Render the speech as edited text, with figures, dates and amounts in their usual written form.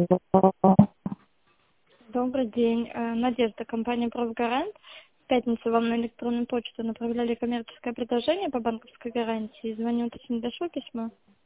Добрый день. Надежда, компания «Профгарант». В пятницу вам на электронную почту направляли коммерческое предложение по банковской гарантии. Звоню уточнить, дошло письмо?